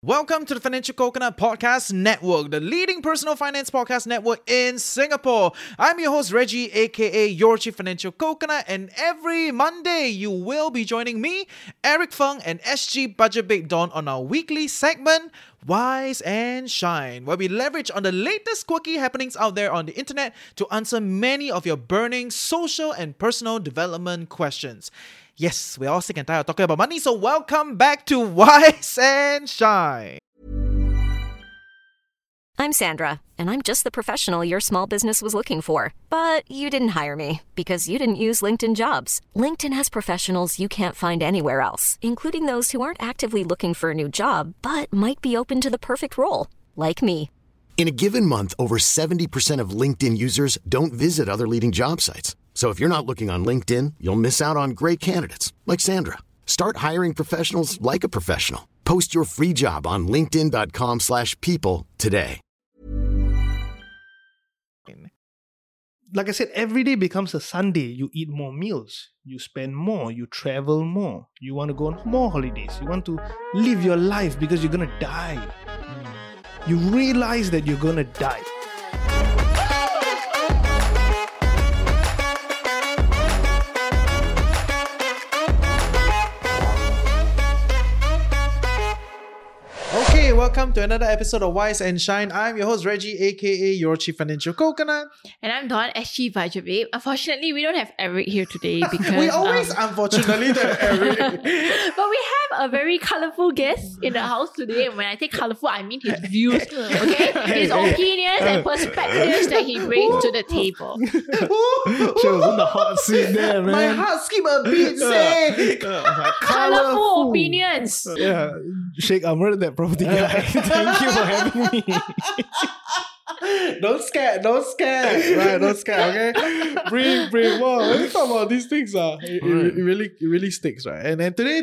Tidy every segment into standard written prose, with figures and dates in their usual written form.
Welcome to the Financial Coconut Podcast Network, the leading personal finance podcast network in Singapore. I'm your host, Reggie, aka Your Chief Financial Coconut, and every Monday you will be joining me, Eric Fung, and SG Budget Babe Dawn on our weekly segment, Wise and Shine, where we leverage on the latest quirky happenings out there on the internet to answer many of your burning social and personal development questions. Yes, we're all sick and tired of talking about money, so welcome back to Wise and Shine. I'm Sandra, and I'm just the professional your small business was looking for. But you didn't hire me because you didn't use LinkedIn Jobs. LinkedIn has professionals you can't find anywhere else, including those who aren't actively looking for a new job, but might be open to the perfect role, like me. In a given month, over 70% of LinkedIn users don't visit other leading job sites. So if you're not looking on LinkedIn, you'll miss out on great candidates like Sandra. Start hiring professionals like a professional. Post your free job on linkedin.com/people today. Like I said, every day becomes a Sunday. You eat more meals, you spend more, you travel more, you want to go on more holidays, you want to live your life because you're going to die. You realize that you're going to die. Welcome to another episode of Wise and Shine. I'm your host, Reggie, aka Your Chief Financial Coconut. And I'm Dawn, SG Budget Babe. Unfortunately, we don't have Eric here today because... we always unfortunately don't have Eric. But we have a very colourful guest in the house today. And when I say colourful, I mean his views, okay? His opinions and perspectives that he brings to the table. She was on the hot seat there, man. My heart skip a bit, say. Colourful opinions. Yeah, Sheikh Amr, that property guy. Thank you for having me. Don't scare, right? Don't scare, okay? Bring. Wow, when you talk about these things, it really sticks, right? And then today,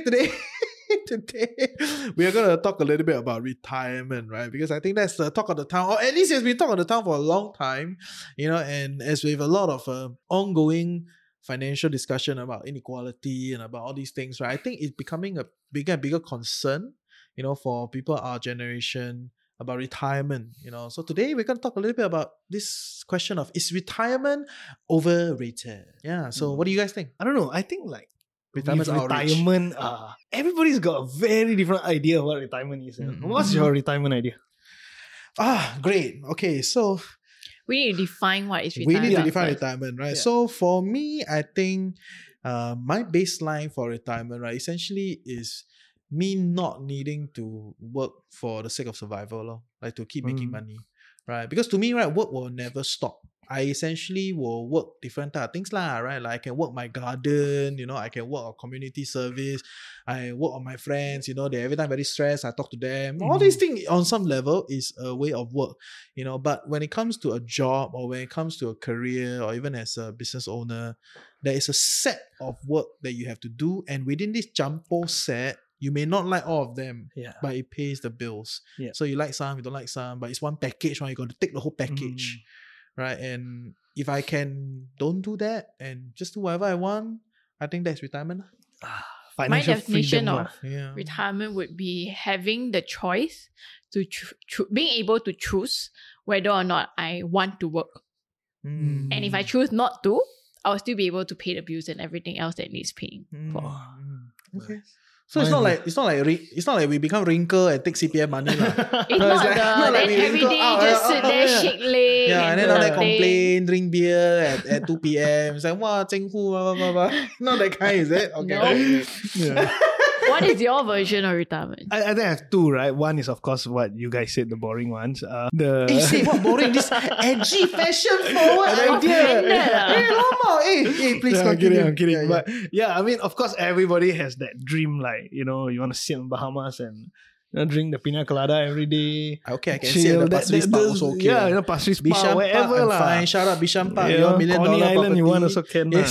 we are gonna talk a little bit about retirement, right? Because I think that's the talk of the town, or at least it's been talk of the town for a long time, you know. And as we have a lot of ongoing financial discussion about inequality and about all these things, right? I think it's becoming a bigger and bigger concern, you know, for people our generation about retirement, you know. So today we're going to talk a little bit about this question of, is retirement overrated? Yeah. So what do you guys think? I don't know. I think like Retirement's retirement, everybody's got a very different idea of what retirement is. What's your retirement idea? Great. Okay. So we need to define what is retirement. We need to define retirement, right? Yeah. So for me, I think my baseline for retirement, right, essentially is me not needing to work for the sake of survival, like to keep making money, right? Because to me, right, work will never stop. I essentially will work different type of things, right? Like I can work my garden, you know, I can work on community service, I work on my friends, you know, they're every time very stressed, I talk to them. All these things on some level is a way of work, you know. But when it comes to a job, or when it comes to a career, or even as a business owner, there is a set of work that you have to do, and within this jumbo set, you may not like all of them, but it pays the bills. Yeah. So you like some, you don't like some, but it's one package, right? You're going to take the whole package, right? And if I don't do that and just do whatever I want, I think that's retirement. My definition of retirement would be having the choice to being able to choose whether or not I want to work. And if I choose not to, I'll still be able to pay the bills and everything else that needs paying for. Okay. So it's not like we become wrinkle and take CPF money lah. It's not like we every day just sit there, shake leg. Yeah, and then all that complain, drink beer at 2 p.m. It's like, wow, Cheng Hu, blah, blah, blah. Not that kind, is it? Okay. No. What is your version of retirement? I think I have two, right? One is, of course, what you guys said, the boring ones. Say what boring? This edgy, fashion forward idea. Hey, please continue. I'm kidding. Yeah. But yeah, I mean, of course, everybody has that dream, like, you know, you want to sit in Bahamas and drink the pina colada every day. Okay, I can see the Pasir Ris Park also okay. Yeah, you know, Pasir Ris Park, wherever lah. Fine, shout out Bishan Park, you know, $1 million Coney Island property. You want also can. Yes.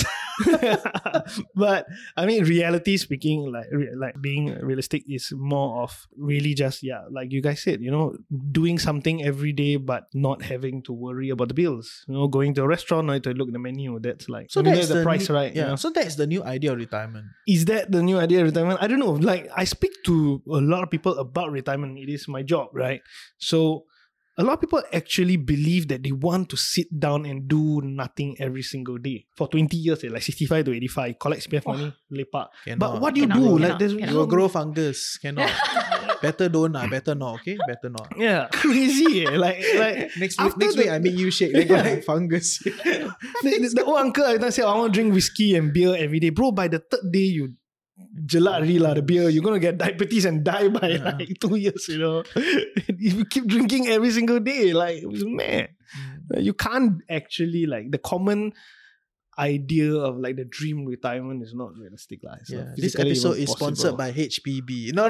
But I mean, reality speaking, like being realistic is more of really just, like you guys said, you know, doing something every day but not having to worry about the bills. You know, going to a restaurant, not to look at the menu. That's like, so that's the price, new, right? Yeah. You know? So that's the new idea of retirement. Is that the new idea of retirement? I don't know. Like, I speak to a lot of people about retirement. It is my job, right? So a lot of people actually believe that they want to sit down and do nothing every single day for 20 years, like 65 to 85, collect CPF money, lepak. But what do you do? You will grow fungus. Cannot. Better don't, better not, okay? Better not. Yeah, crazy. Like next week I make you shake. They got like fungus. the old uncle I say, I want to drink whiskey and beer every day. Bro, by the third day, you jelak the beer, you're going to get diabetes and die by like 2 years, you know. If you keep drinking every single day, like, it was mad. You can't actually, like, the common idea of like the dream retirement is not realistic. This episode is sponsored by HPB. No.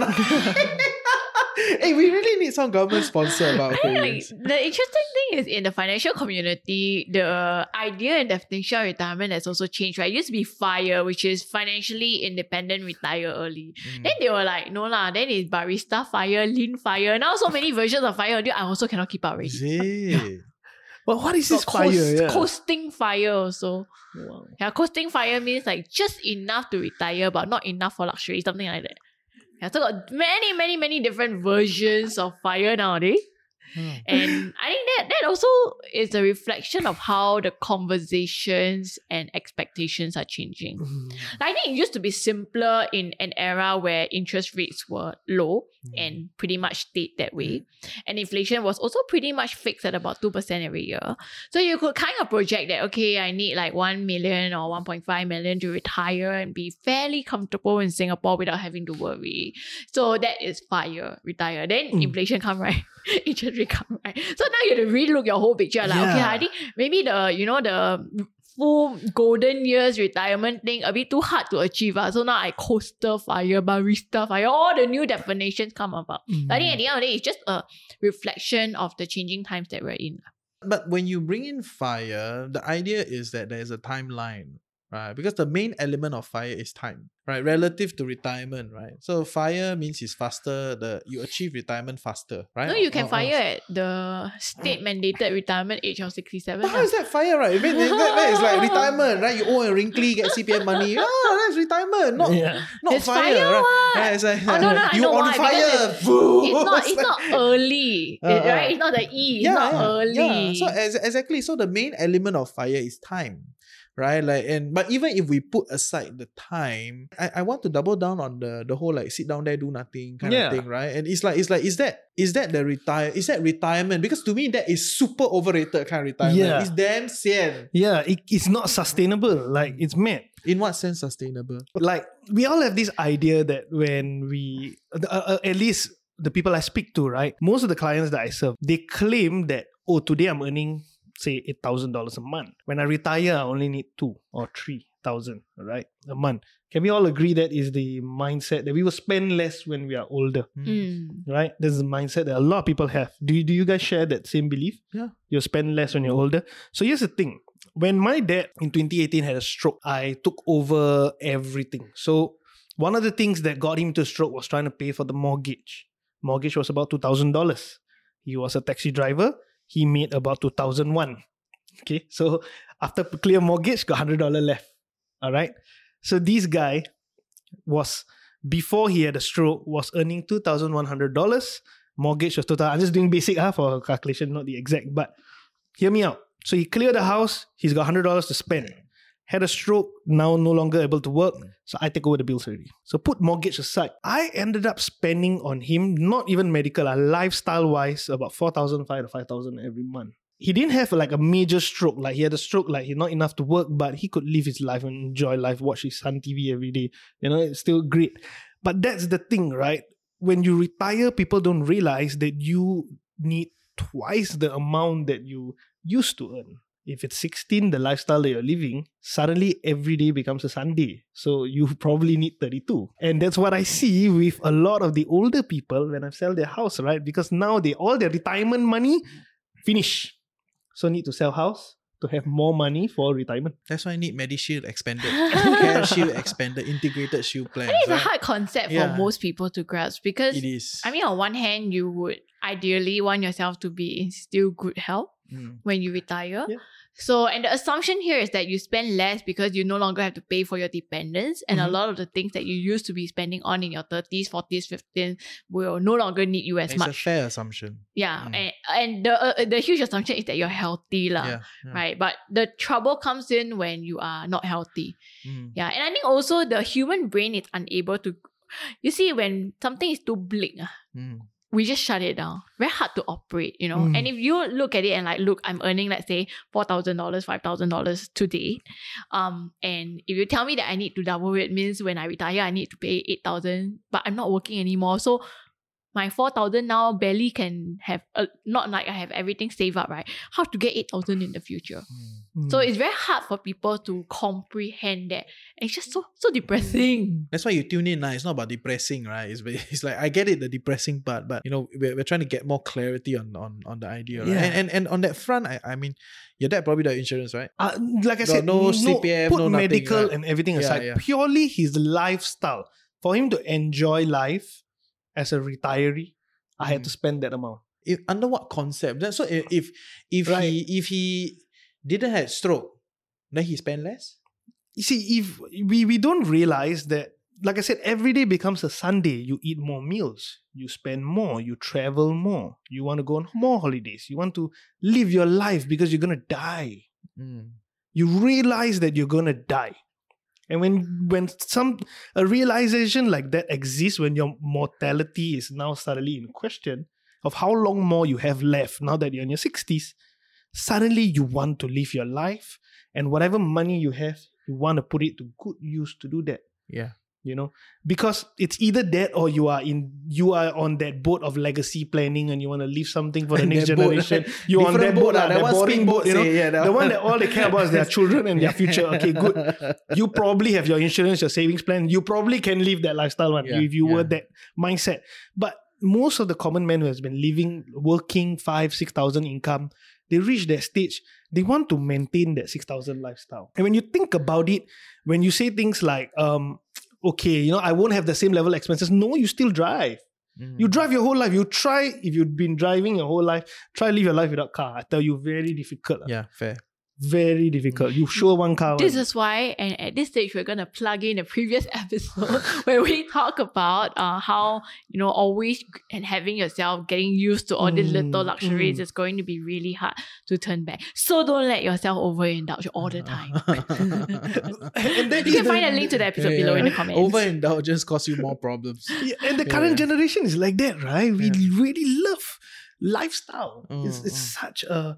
Hey, we really need some government sponsor about like, the interesting thing is in the financial community, the idea and definition of retirement has also changed, right? It used to be FIRE, which is financially independent, retire early. Then they were like, no lah, then it's barista FIRE, lean FIRE. Now so many versions of FIRE, I also cannot keep up already. Is it? Well, what is this FIRE? Coasting FIRE also. Wow. Yeah, coasting FIRE means like just enough to retire, but not enough for luxury, something like that. Yeah, so got many different versions of FIRE nowadays. And I think that also is a reflection of how the conversations and expectations are changing. I think it used to be simpler in an era where interest rates were low and pretty much stayed that way. And inflation was also pretty much fixed at about 2% every year. So you could kind of project that, okay, I need like 1 million or 1.5 million to retire and be fairly comfortable in Singapore without having to worry. So that is FIRE, retire. Then inflation come, right? Interest rate come, right? So now you have to relook your whole picture. Like, okay, I think maybe the full golden years retirement thing a bit too hard to achieve. So now I coaster FIRE, barista FIRE, all the new definitions come about. I think at the end of the day, it's just a reflection of the changing times that we're in. But when you bring in FIRE, the idea is that there's a timeline, right? Because the main element of FIRE is time, right? Relative to retirement, right? So FIRE means it's faster, you achieve retirement faster, right? No, you can FIRE at the state mandated retirement age of 67. But how is that FIRE, right? That is like retirement, right? You own a wrinkly, get CPF money. That's retirement, not it's FIRE, right? Yeah, it's like, you on fire. It's not early, right? It's not the E. It's not early. Yeah. So exactly. So the main element of FIRE is time. Right, but even if we put aside the time, I want to double down on the whole like sit down there do nothing kind of thing, right? And it's like is that retirement? Because to me that is super overrated kind of retirement. Yeah. It's damn sian. Yeah, it's not sustainable. Like, it's mad. In what sense sustainable? Like, we all have this idea that when we at least the people I speak to, right? Most of the clients that I serve, they claim that, oh, today I'm earning say $8,000 a month. When I retire, I only need 2 or 3,000, right, a month. Can we all agree that is the mindset that we will spend less when we are older, right? That's the mindset that a lot of people have. Do you guys share that same belief? Yeah, you'll spend less when you're older. So here's the thing: when my dad in 2018 had a stroke, I took over everything. So one of the things that got him to stroke was trying to pay for the mortgage. Mortgage was about $2,000. He was a taxi driver. He made about 2001. Okay, so after clear mortgage, got $100 left. All right. So this guy was, before he had a stroke, was earning $2,100. Mortgage was $2,000. I'm just doing basic for calculation, not the exact. But hear me out. So he cleared the house. He's got $100 to spend. Had a stroke, now no longer able to work. So I take over the bills already. So put mortgage aside. I ended up spending on him, not even medical, lifestyle-wise, about $4,500 to $5,000 every month. He didn't have like a major stroke. Like, he had a stroke, like he's not enough to work, but he could live his life and enjoy life, watch his son TV every day. You know, it's still great. But that's the thing, right? When you retire, people don't realize that you need twice the amount that you used to earn. If it's 16, the lifestyle that you're living, suddenly every day becomes a Sunday. So you probably need 32. And that's what I see with a lot of the older people when I sell their house, right? Because now all their retirement money finish. So need to sell house to have more money for retirement. That's why I need MediShield expanded, CareShield expanded, integrated shield plans. I think it's a hard concept for most people to grasp because it is. I mean, on one hand, you would ideally want yourself to be in still good health. when you retire. Yeah. So, and the assumption here is that you spend less because you no longer have to pay for your dependents. And a lot of the things that you used to be spending on in your 30s, 40s, 50s will no longer need you as It's much. a fair assumption. Yeah. And the huge assumption is that you're healthy, right? But the trouble comes in when you are not healthy. Yeah. And I think also the human brain is unable to, you see, when something is too bleak, we just shut it down. Very hard to operate, you know. And if you look at it and like, look, I'm earning, let's say, $4,000, $5,000 today. And if you tell me that I need to double it, means when I retire, I need to pay $8,000, but I'm not working anymore. So my $4,000 now barely can have, not like I have everything saved up, right? How to get $8,000 in the future? So it's very hard for people to comprehend that. And it's just so depressing. That's why you tune in. It's not about depressing, right? It's like, I get it, the depressing part, but you know, we're trying to get more clarity on the idea, right? Yeah. And on that front, I mean, your dad probably does insurance, right? Like I said, no CPF, put no nothing, medical right? and everything aside. Yeah. Purely his lifestyle. For him to enjoy life as a retiree, I had to spend that amount. Under what concept? So if he didn't have stroke, then he spend less? You see, if we don't realize that, like I said, every day becomes a Sunday. You eat more meals, you spend more, you travel more, you want to go on more holidays, you want to live your life because you're going to die. You realize that you're going to die. And when a realization like that exists, when your mortality is now suddenly in question of how long more you have left now that you're in your 60s, suddenly you want to live your life, and whatever money you have, you want to put it to good use to do that. Yeah. You know, because it's either that or you are on that boat of legacy planning and you want to leave something for the next generation. You're on that boat, that boring boat, you know, the one that all they care about is their children and their future. Okay, good. You probably have your insurance, your savings plan. You probably can live that lifestyle if you were that mindset. But most of the common man who has been working 5,000-6,000 income, they reach that stage, they want to maintain that 6,000 lifestyle. And when you think about it, when you say things like, okay, you know, I won't have the same level of expenses. No, you still drive. You drive your whole life. You try, if you've been driving your whole life, try live your life without car. I tell you, very difficult. Yeah, fair. Very difficult. You sure one car. This is why, and at this stage, we're going to plug in a previous episode where we talk about how, you know, always and having yourself getting used to all these little luxuries is going to be really hard to turn back. So don't let yourself overindulge all the time. And you can find a link to the episode below in the comments. Overindulgence causes you more problems. And the current generation is like that, right? We really love lifestyle. It's such a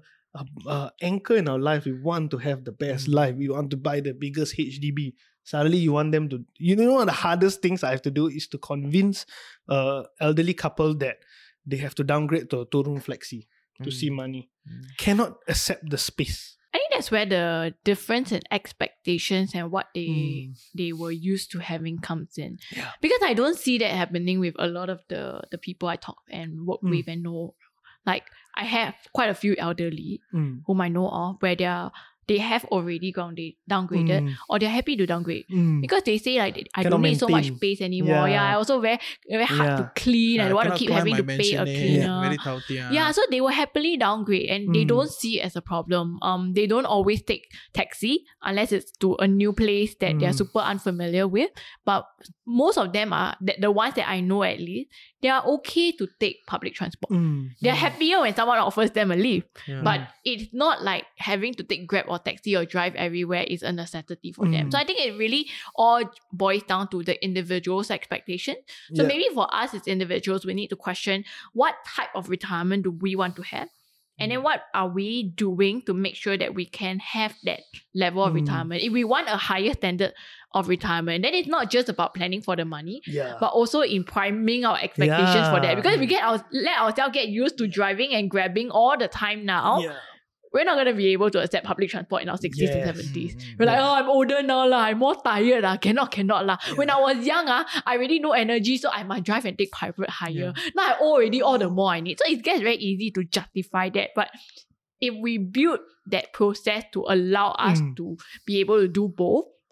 anchor in our life. We want to have the best life. We want to buy the biggest HDB. Suddenly you want them to, you know, one of the hardest things I have to do is to convince elderly couple that they have to downgrade to a 2-room flexi to see money. Cannot accept the space. I think that's where the difference in expectations and what they were used to having comes in. Yeah. Because I don't see that happening with a lot of the people I talk and work with and know. Like, I have quite a few elderly whom I know of where they have already downgraded or they're happy to downgrade because they say like, I don't need so much space anymore. I also very hard to clean. I don't want to keep having to pay a cleaner. Very touty, so they will happily downgrade and they don't see it as a problem. They don't always take taxi unless it's to a new place that they're super unfamiliar with. But most of them are, the ones that I know at least, they are okay to take public transport. They're happier when someone offers them a lift. But it's not like having to take Grab or taxi or drive everywhere is a necessity for them. So I think it really all boils down to the individual's expectation. So maybe for us as individuals, we need to question what type of retirement do we want to have? And then what are we doing to make sure that we can have that level of retirement? If we want a higher standard of retirement, then it's not just about planning for the money, but also in priming our expectations for that. Because if we let ourselves get used to driving and grabbing all the time now, we're not going to be able to accept public transport in our 60s and 70s. We're like, I'm older now, I'm more tired, cannot. When I was young, I really no energy, so I must drive and take private hire. Now I already all the more I need. So it gets very easy to justify that. But if we build that process to allow us to be able to do both,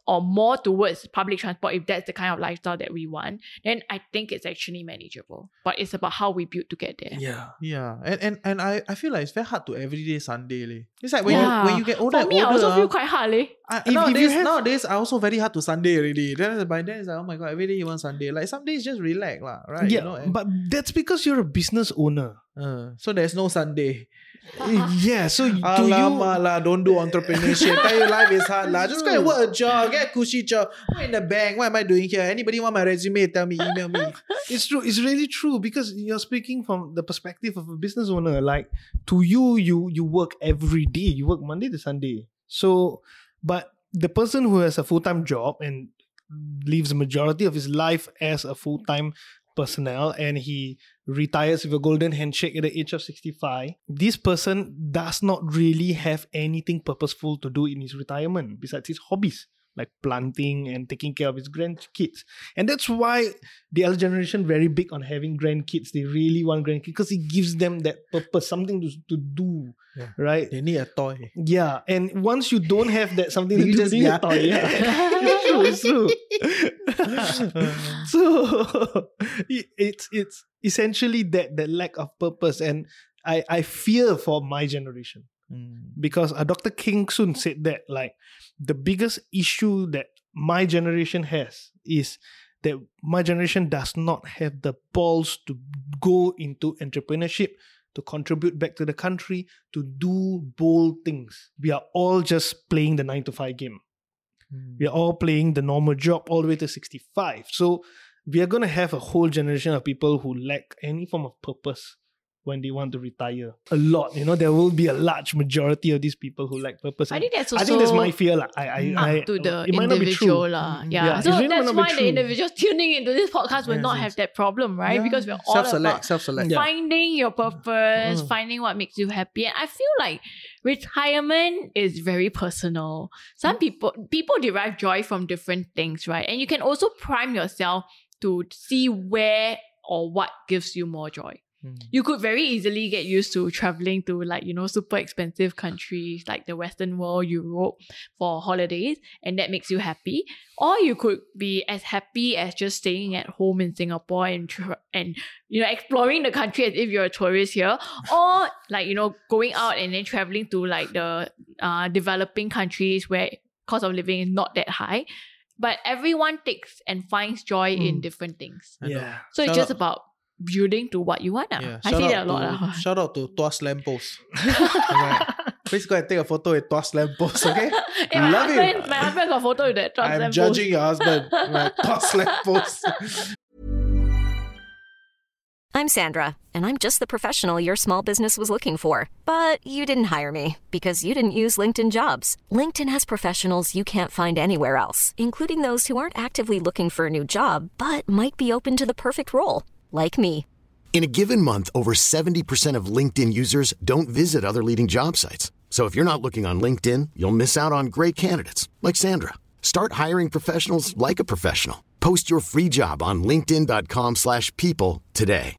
or more towards public transport, if that's the kind of lifestyle that we want, then I think it's actually manageable. But it's about how we build to get there. Yeah. And I feel like it's very hard to everyday Sunday. Leh. It's like when you get older, for me, I also feel quite hard. Nowadays, I also very hard to Sunday already. By then, it's like, oh my God, every day you want Sunday. Like some days just relax, right? Yeah, but that's because you're a business owner. So there's no Sunday. Yeah, so Alamak lah, don't do entrepreneurship. Tell you life is hard lah. Just go and work a job, get a cushy job. Go in the bank. What am I doing here? Anybody want my resume? Tell me, email me. It's true. It's really true because you're speaking from the perspective of a business owner. Like to you work every day. You work Monday to Sunday. So, but the person who has a full-time job and lives the majority of his life as a full-time personnel and he retires with a golden handshake at the age of 65, this person does not really have anything purposeful to do in his retirement besides his hobbies like planting and taking care of his grandkids. And that's why the elder generation very big on having grandkids. They really want grandkids because it gives them that purpose, something to do, right? They need a toy. Yeah, and once you don't have that something to do, you need a toy. Yeah, it's true. So it's essentially that lack of purpose, and I fear for my generation. Because Dr. King Soon said that like the biggest issue that my generation has is that my generation does not have the balls to go into entrepreneurship, to contribute back to the country, to do bold things. We are all just playing the 9-to-5 game. We are all playing the normal job all the way to 65. So we are going to have a whole generation of people who lack any form of purpose when they want to retire. A lot, there will be a large majority of these people who lack purpose. I think that's also... I think that's my fear. Up to the individual. Yeah. So that's why the individuals tuning into this podcast will not have that problem, right? Because we're all about finding your purpose, finding what makes you happy. And I feel like retirement is very personal. Some people derive joy from different things, right? And you can also prime yourself to see where or what gives you more joy. You could very easily get used to traveling to super expensive countries like the Western world, Europe for holidays, and that makes you happy. Or you could be as happy as just staying at home in Singapore and exploring the country as if you're a tourist here. Or going out and then traveling to the developing countries where cost of living is not that high. But everyone takes and finds joy in different things. Yeah. So it's just about building to what you want. I see that a lot. Shout out to Tuas Lamppost. Please go and take a photo with Tuas Lamppost, okay? Love it. My husband got a photo with that Tuas Lamppost. I'm judging your husband. Tuas Lamppost. I'm Sandra, and I'm just the professional your small business was looking for. But you didn't hire me because you didn't use LinkedIn Jobs. LinkedIn has professionals you can't find anywhere else, including those who aren't actively looking for a new job, but might be open to the perfect role. Like me. In a given month, over 70% of LinkedIn users don't visit other leading job sites. So if you're not looking on LinkedIn, you'll miss out on great candidates like Sandra. Start hiring professionals like a professional. Post your free job on linkedin.com/people today.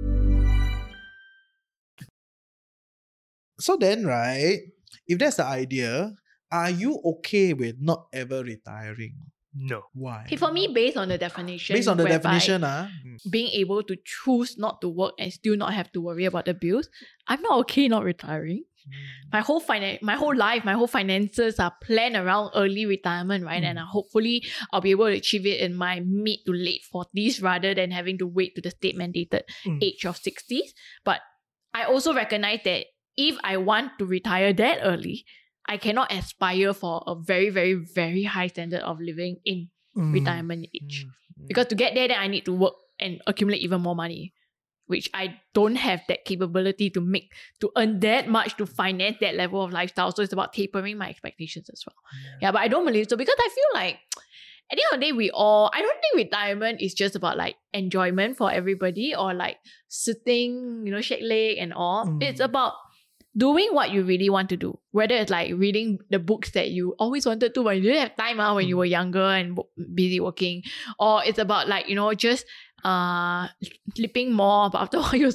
So then, right, if that's the idea, are you okay with not ever retiring? No. Why? Okay, for me, based on the definition, being able to choose not to work and still not have to worry about the bills, I'm not okay not retiring. My whole life, my whole finances are planned around early retirement, right? And hopefully I'll be able to achieve it in my mid to late 40s rather than having to wait to the state mandated age of 60s. But I also recognize that if I want to retire that early, I cannot aspire for a very, very, very high standard of living in retirement age. Because to get there, then I need to work and accumulate even more money, which I don't have that capability to earn that much to finance that level of lifestyle. So it's about tapering my expectations as well. Yeah, but I don't believe so because I feel like at the end of the day, I don't think retirement is just about enjoyment for everybody or sitting, shake leg and all. It's about doing what you really want to do, whether it's reading the books that you always wanted to but you didn't have time when you were younger and busy working, or it's about just sleeping more, but after a while you're so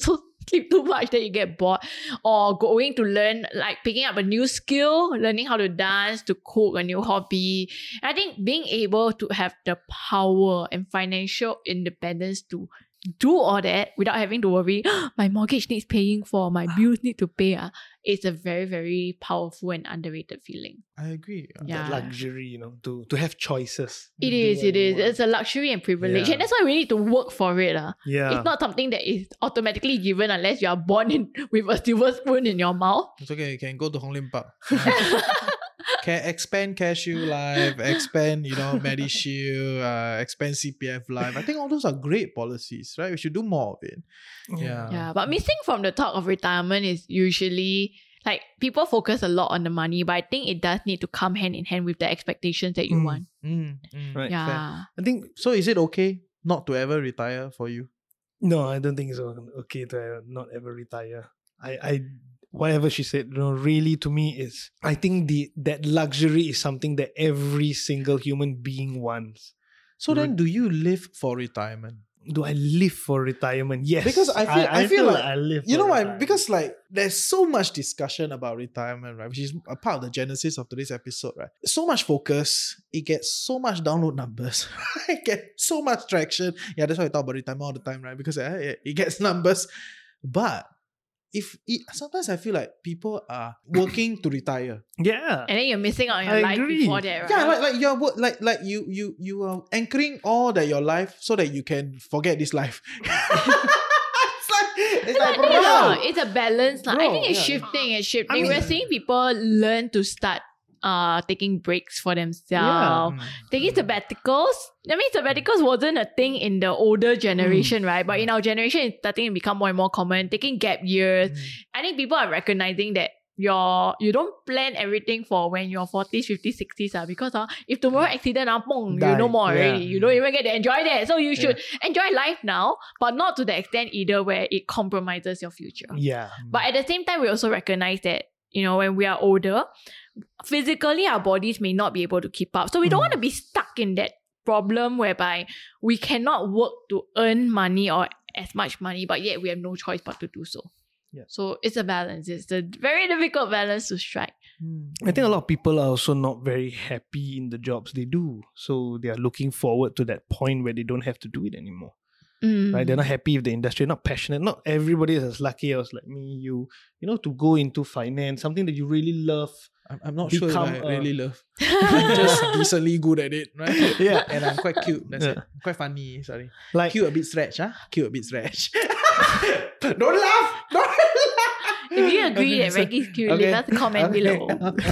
sleep too much that you get bored, or going to learn, like picking up a new skill, learning how to dance, to cook, a new hobby. I think being able to have the power and financial independence to do all that without having to worry, my mortgage needs paying for, my bills need to pay. It's a very, very powerful and underrated feeling. I agree. That luxury, to have choices. It is. It's a luxury and privilege. And that's why we need to work for it. Yeah. It's not something that is automatically given unless you are born with a silver spoon in your mouth. It's okay. You can go to Hong Lim Park. Can expand Cashew Life, expand, MediShield, expand CPF Life. I think all those are great policies, right? We should do more of it. Yeah, but missing from the talk of retirement is usually, like, people focus a lot on the money, but I think it does need to come hand in hand with the expectations that you want. Right. Yeah. Fair. I think so. Is it okay not to ever retire for you? No, I don't think it's okay to not ever retire. I whatever she said, really to me is, I think that luxury is something that every single human being wants. So then, do you live for retirement? Do I live for retirement? Yes. Because I feel like I live for you know why? retirement. Because there's so much discussion about retirement, right? Which is a part of the genesis of today's episode, right? So much focus, it gets so much download numbers, it gets so much traction. Yeah, that's why I talk about retirement all the time, right? Because it gets numbers. But sometimes I feel like people are working to retire. Yeah. And then you're missing out on your life before that, right? Yeah, you are anchoring all that your life so that you can forget this life. It's a balance. I think it's shifting. I mean, we're seeing people learn to start taking breaks for themselves, taking sabbaticals. I mean, sabbaticals wasn't a thing in the older generation, right? But in our generation, it's starting to become more and more common. Taking gap years. I think people are recognizing that you don't plan everything for when you're 40s, 50s, 60s, because if tomorrow accident, you no more already. You don't even get to enjoy that. So you should enjoy life now, but not to the extent either where it compromises your future. Yeah. But at the same time, we also recognize that, when we are older, physically our bodies may not be able to keep up. So we don't want to be stuck in that problem whereby we cannot work to earn money or as much money, but yet we have no choice but to do so. Yeah. So it's a balance. It's a very difficult balance to strike. I think a lot of people are also not very happy in the jobs they do. So they are looking forward to that point where they don't have to do it anymore. Right? They're not happy with the industry, not passionate. Not everybody is as lucky as like me, to go into finance, something that you really love. I'm not sure if I really love. I'm just decently good at it, right? Yeah. And I'm quite cute. That's it. I'm quite funny, sorry. Like, cute a bit stretch, huh? Cute a bit stretch. Don't laugh! Don't laugh! If you agree that Reggie's cute, leave us a comment below.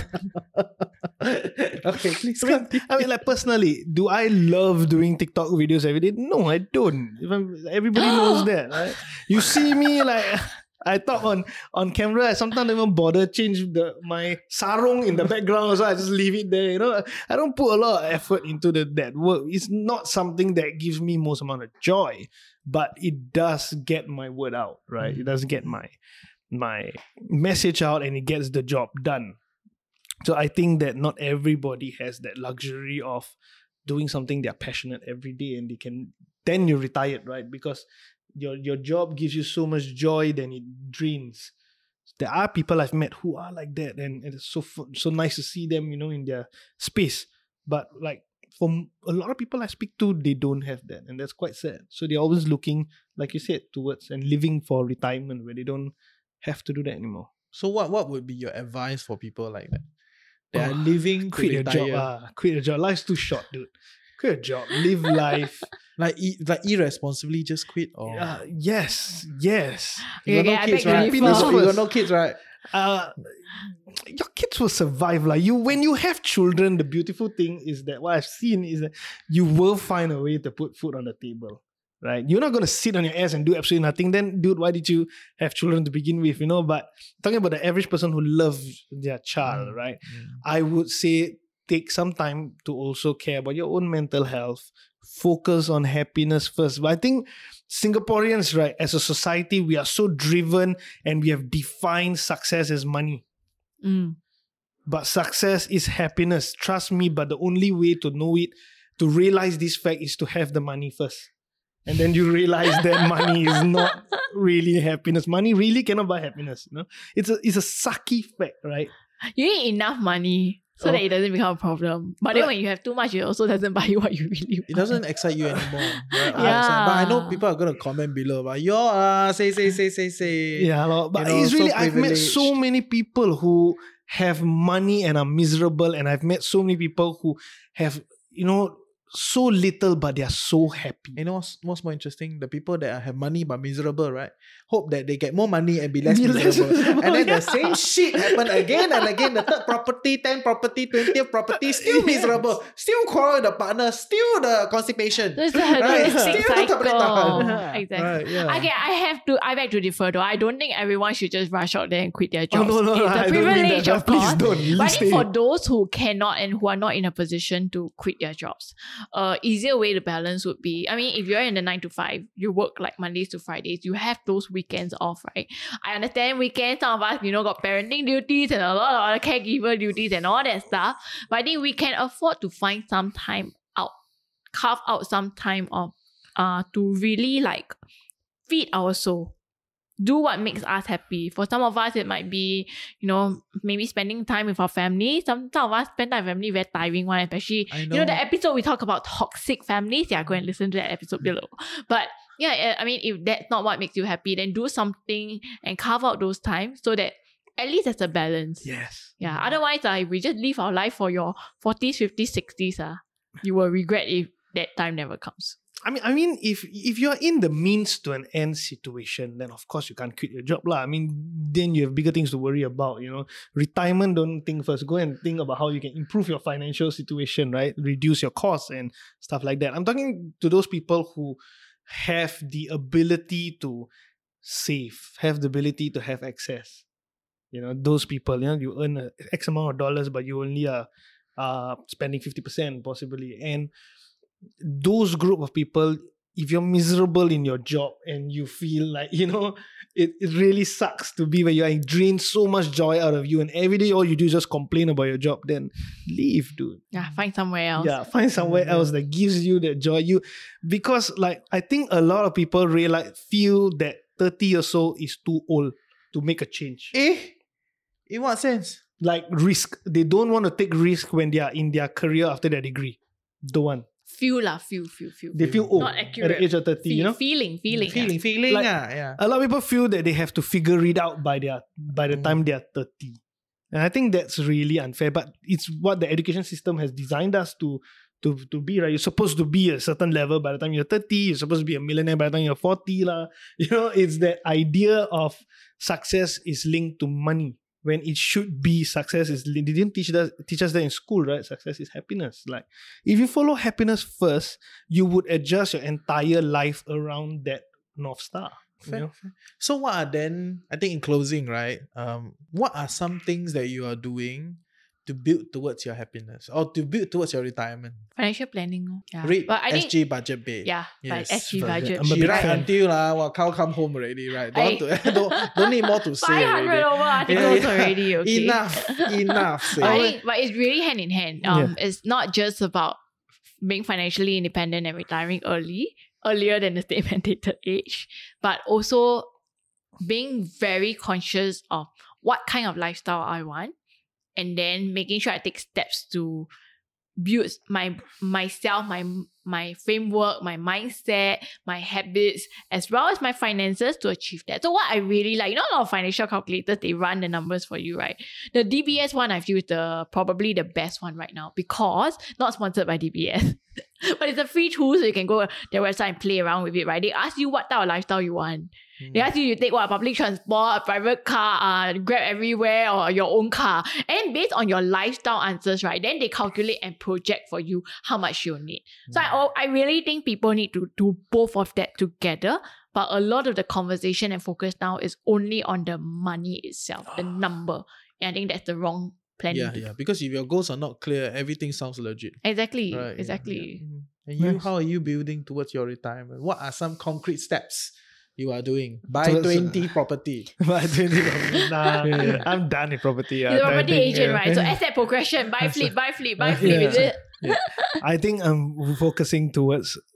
Okay, please continue. I mean, like, personally, do I love doing TikTok videos every day? No, I don't. Everybody knows that, right? You see me, like, I talk on camera. I sometimes don't even bother change my sarong in the background, so I just leave it there. I don't put a lot of effort into that work. It's not something that gives me most amount of joy, but it does get my word out, right? It does get my message out, and it gets the job done. So I think that not everybody has that luxury of doing something they're passionate every day, and then you're retired, right? Because your job gives you so much joy, then it drains. There are people I've met who are like that, and it's so nice to see them, in their space. But like, for a lot of people I speak to, they don't have that, and that's quite sad. So they're always looking, like you said, towards and living for retirement where they don't have to do that anymore. So what would be your advice for people like that? They are living to retire. Quit your job. Life's too short, dude. Quit your job. Live life. Like irresponsibly just quit? Or yes. You got no kids, right? You got no kids, right? Your kids will survive. Like when you have children, the beautiful thing is that what I've seen is that you will find a way to put food on the table. Right? You're not going to sit on your ass and do absolutely nothing. Then, dude, why did you have children to begin with? But talking about the average person who loves their child, right? I would say take some time to also care about your own mental health. Focus on happiness first. But I think Singaporeans, right, as a society, we are so driven and we have defined success as money. But success is happiness. Trust me, but the only way to know it, to realize this fact, is to have the money first. And then you realize that money is not really happiness. Money really cannot buy happiness. It's a sucky fact, right? You need enough money so that it doesn't become a problem. But then when you have too much, it also doesn't buy you what you really want. It doesn't excite you anymore. Right? Yeah. But I know people are going to comment below. But say. Yeah, but it's really, so I've met so many people who have money and are miserable. And I've met so many people who have, so little, but they are so happy. You know what's more interesting? The people that have money but miserable, right? Hope that they get more money and be less miserable. And then the same shit happen again and again. The third property, 10th property, 20th property, still miserable. Still quarrel with the partner. Still the constipation. It's a cycle. Exactly. Right, yeah. Okay, I beg to differ though. I don't think everyone should just rush out there and quit their jobs. No, it's a privilege, of course. Don't. But I think for those who cannot and who are not in a position to quit their jobs, easier way to balance would be, if you're in the 9 to 5, you work like Mondays to Fridays, you have those weekends off, right? I understand weekends, some of us, got parenting duties and a lot of other caregiver duties and all that stuff. But I think we can afford to find some time out, carve out some time off, to really feed our soul. Do what makes us happy. For some of us, it might be, maybe spending time with our family. Some of us spend time with family very tiring one, especially, the episode we talk about toxic families. Yeah, go and listen to that episode below. But yeah, if that's not what makes you happy, then do something and carve out those times so that at least there's a balance. Yes. Yeah. Otherwise, if we just live our life for your 40s, 50s, 60s, you will regret if that time never comes. If you're in the means to an end situation, then of course you can't quit your job lah. Then you have bigger things to worry about. Retirement, don't think first. Go and think about how you can improve your financial situation, right? Reduce your costs and stuff like that. I'm talking to those people who have the ability to save, have the ability to have access. Those people, you earn a X amount of dollars, but you only are spending 50% possibly. And those group of people, if you're miserable in your job and you feel like, it really sucks to be where you are, it drains so much joy out of you, and every day all you do is just complain about your job, then leave, dude. Yeah, find somewhere else. Yeah, find somewhere else that gives you that joy. Because I think a lot of people feel that 30 or so is too old to make a change. In what sense? Risk. They don't want to take risk when they are in their career after their degree. Don't want. Feel. They feel old. Not accurate. At the age of 30, Feeling. Yeah. A lot of people feel that they have to figure it out by the time they are 30. And I think that's really unfair. But it's what the education system has designed us to be, right? You're supposed to be a certain level by the time you're 30. You're supposed to be a millionaire by the time you're 40. It's that idea of success is linked to money. When it should be success they didn't teach us that in school, right? Success is happiness. If you follow happiness first, you would adjust your entire life around that North Star. Fair. So what are then, I think in closing, right? What are some things that you are doing to build towards your happiness or to build towards your retirement? Financial planning. Yeah. Read SG Budget Bay. Yeah, yes. SG Budget. She write until Cow come home already, right? Don't need more to say. 500 over articles already. Okay. Enough. But it's really hand in hand. It's not just about being financially independent and retiring earlier than the state mandated age, but also being very conscious of what kind of lifestyle I want. And then making sure I take steps to build myself, my framework, my mindset, my habits, as well as my finances to achieve that. So what I really like, a lot of financial calculators, they run the numbers for you, right? The DBS one I feel is probably the best one right now, because not sponsored by DBS. But it's a free tool, so you can go their website and play around with it, right? They ask you what type of lifestyle you want. They ask you to take public transport, a private car, Grab everywhere, or your own car. And based on your lifestyle answers, right, then they calculate and project for you how much you'll need. So I really think people need to do both of that together. But a lot of the conversation and focus now is only on the money itself, the number. And I think that's the wrong planning. Yeah. Because if your goals are not clear, everything sounds legit. Exactly. Right, exactly. Yeah. And you, how are you building towards your retirement? What are some concrete steps you are doing? Buy 20 property. Buy 20 property. Nah, I'm done with property. You're a property agent, right? So asset progression, buy flip, is it? Yeah. I think I'm focusing towards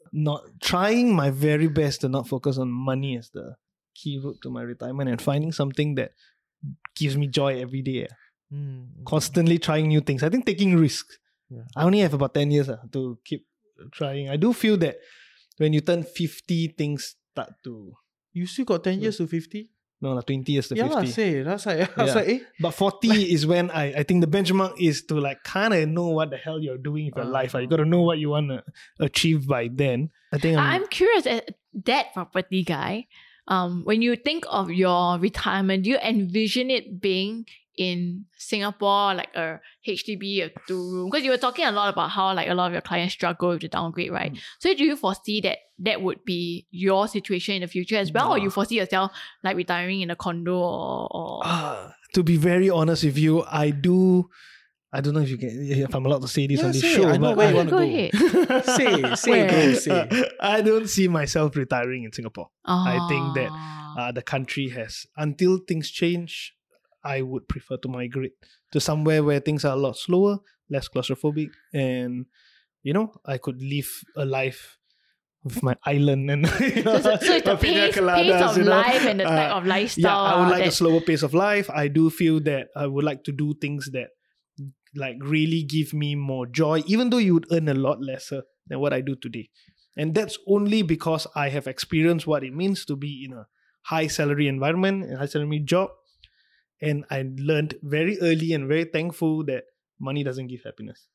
not trying my very best to not focus on money as the key route to my retirement and finding something that gives me joy every day. Constantly trying new things. I think taking risks. Yeah. I only have about 10 years to keep trying. I do feel that when you turn 50, things start to... You still got 10 years to 50? No, 20 years to 50. That's like, But 40 is when I think the benchmark is to like kind of know what the hell you're doing with your life. You got to know what you want to achieve by then. I'm curious, that property guy, when you think of your retirement, do you envision it being in Singapore, like a HDB, a 2-room? Because you were talking a lot about how like a lot of your clients struggle with the downgrade, right? So do you foresee that would be your situation in the future as well? Or you foresee yourself like retiring in a condo or... To be very honest with you, I don't know if I'm allowed to say this on this show. I know where you want to go. Ahead. Say. I don't see myself retiring in Singapore. I think that the country has, until things change, I would prefer to migrate to somewhere where things are a lot slower, less claustrophobic, and I could live a life with my island and so it's the pace of life and the type of lifestyle. Yeah, I would like a slower pace of life. I do feel that I would like to do things that like really give me more joy, even though you would earn a lot lesser than what I do today. And that's only because I have experienced what it means to be in a high salary environment, a high salary job. And I learned very early and very thankful that money doesn't give happiness.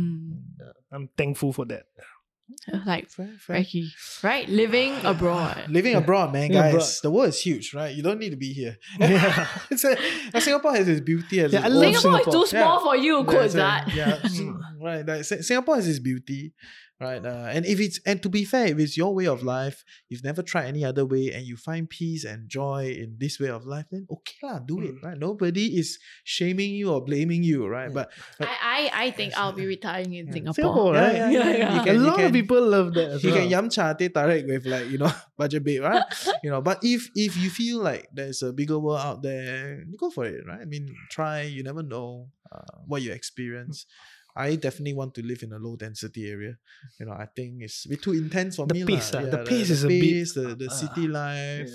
I'm thankful for that. Like, right? Living abroad. Living abroad, man, guys. The world is huge, right? You don't need to be here. Singapore has its beauty. I love Singapore is too small for you, that. Right. Like, Singapore has its beauty. Right, and to be fair, if it's your way of life, you've never tried any other way, and you find peace and joy in this way of life, then okay lah, do it. Right, nobody is shaming you or blaming you. Right, but I think I'll be retiring in Singapore. Right? Yeah. A lot of people love that. As you can yum cha teh tarik with like budget babe, right? But if you feel like there's a bigger world out there, go for it. Right, I mean, try. You never know what you experience. I definitely want to live in a low density area. I think it's a bit too intense for me. The pace is a bit... The city life,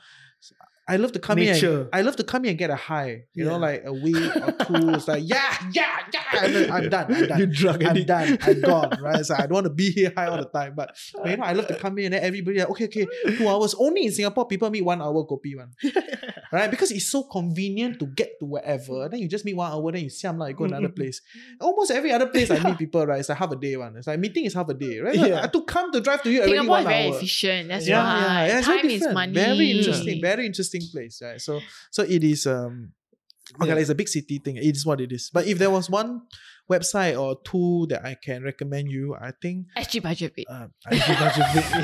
I love to come here. I love to come here and get a high. Like a week or two. It's like and then I'm done. You're drunk. I'm done. I'm gone. Right. So I don't want to be here high all the time. But I love to come here and then everybody like, okay, 2 hours. Only in Singapore people meet 1 hour kopi one. Right? Because it's so convenient to get to wherever. And then you just meet 1 hour, then you siam like go another place. Almost every other place I meet people, right? It's like half a day one. It's like meeting is half a day, right? I have to come to drive to you every 1 hour. Singapore is very efficient. That's why. Time is money. Very interesting place, right? So it is it's a big city thing. It is what it is. But if there was one website or tool that I can recommend you, I think SG Budget Babe. SG Budget Babe.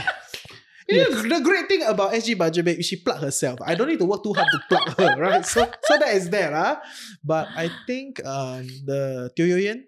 The great thing about SG Budget Babe is she plug herself. I don't need to work too hard to plug her, right? So that is there. But I think the Teo Yo Yen,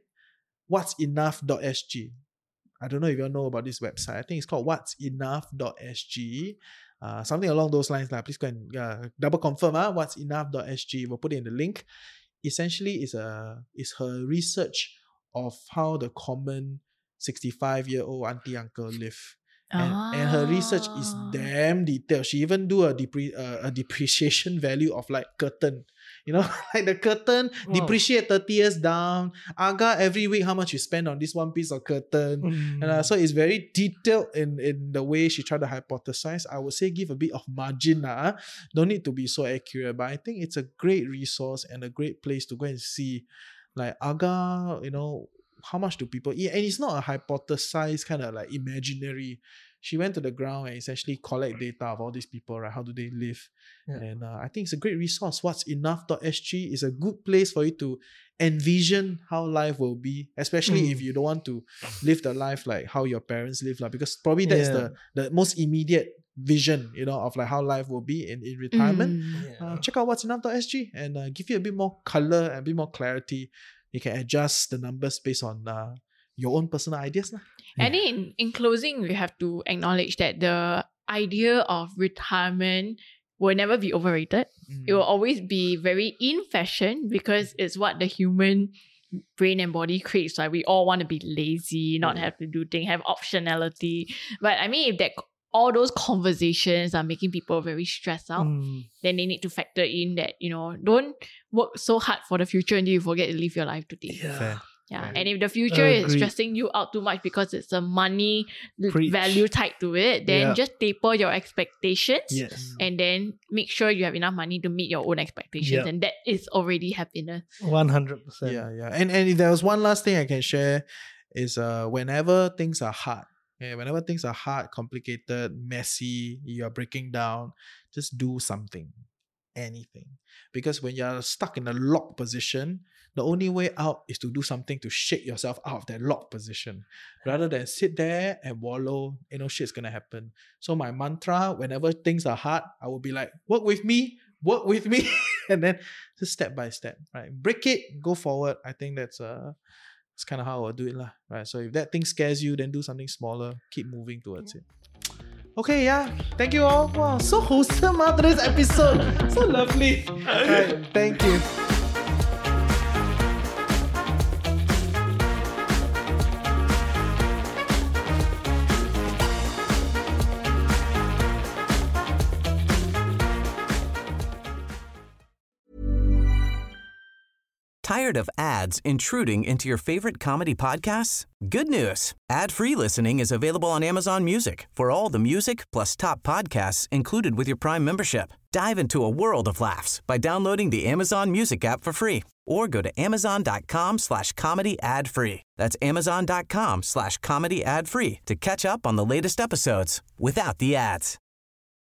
whatsenough.sg. I don't know if you all know about this website. I think it's called whatsenough.sg. Something along those lines. Please go and double confirm whatsenough.sg. We'll put it in the link. Essentially, it's her research of how the common 65-year-old auntie uncle live. And her research is damn detailed. She even do a depreciation value of like curtain. Like the curtain depreciate 30 years down. Aga every week how much you spend on this one piece of curtain. And so it's very detailed in the way she tried to hypothesize. I would say give a bit of margin. Don't need to be so accurate. But I think it's a great resource and a great place to go and see. Like Aga, how much do people eat? And it's not a hypothesized kind of like imaginary. She went to the ground and essentially collect data of all these people, right? How do they live? Yeah. And I think it's a great resource. Whatsenough.sg is a good place for you to envision how life will be, especially if you don't want to live the life like how your parents live, because probably that's the most immediate vision, of like how life will be in retirement. Check out whatsenough.sg and give you a bit more color and a bit more clarity. You can adjust the numbers based on your own personal ideas. And in closing, we have to acknowledge that the idea of retirement will never be overrated. It will always be very in fashion because it's what the human brain and body craves, like we all want to be lazy, not have to do things, have optionality. But I mean, if all those conversations are making people very stressed out, then they need to factor in that, don't work so hard for the future until you forget to live your life today. Yeah. Right. And if the future is stressing you out too much because it's a money value tied to it, then just taper your expectations and then make sure you have enough money to meet your own expectations. And that is already happiness. 100%. Yeah. And if there was one last thing I can share is whenever things are hard, whenever things are hard, complicated, messy, you're breaking down, just do something. Anything. Because when you're stuck in a locked position, the only way out is to do something to shake yourself out of that locked position. Rather than sit there and wallow, shit's gonna happen. So my mantra, whenever things are hard, I will be like, work with me. And then just step by step, right? Break it, go forward. I think that's kind of how I'll do it, right? So if that thing scares you, then do something smaller. Keep moving towards it. Okay, thank you all. Wow, so wholesome today's episode. So lovely. Right, thank you. Tired of ads intruding into your favorite comedy podcasts? Good news. Ad-free listening is available on Amazon Music for all the music plus top podcasts included with your Prime membership. Dive into a world of laughs by downloading the Amazon Music app for free or go to amazon.com/comedy ad-free. That's amazon.com/comedy ad-free to catch up on the latest episodes without the ads.